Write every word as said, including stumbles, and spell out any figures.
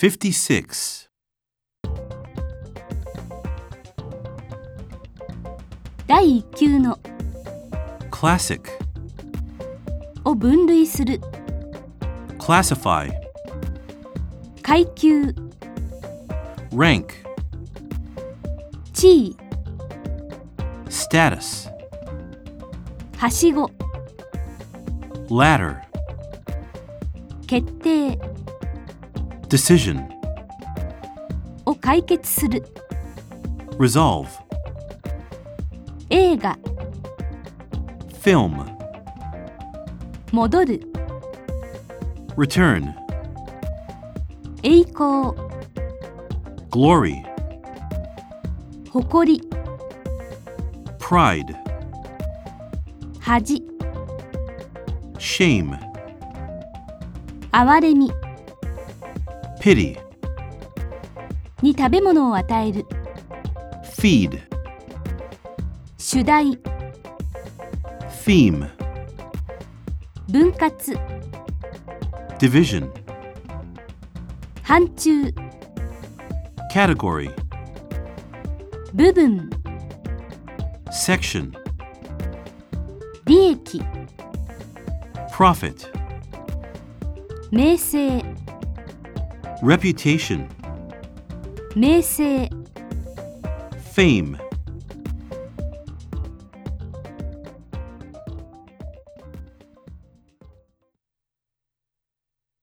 fifty-six. 第一級の Classic. を分類する Classify. 階級 Rank. 地位 Status. はしご Ladder. 決定 Decision. を解決する Resolve. 映画 Film. 戻る Return. 栄光 Glory. 誇り Pride. 恥 Shame. 哀れみ Pity. に食べ物を与える Feed. 主題 Theme. 分割 Division. 範疇 Category. 部分 Section. 利益 Profit. 名声 Reputation. 名声 Fame.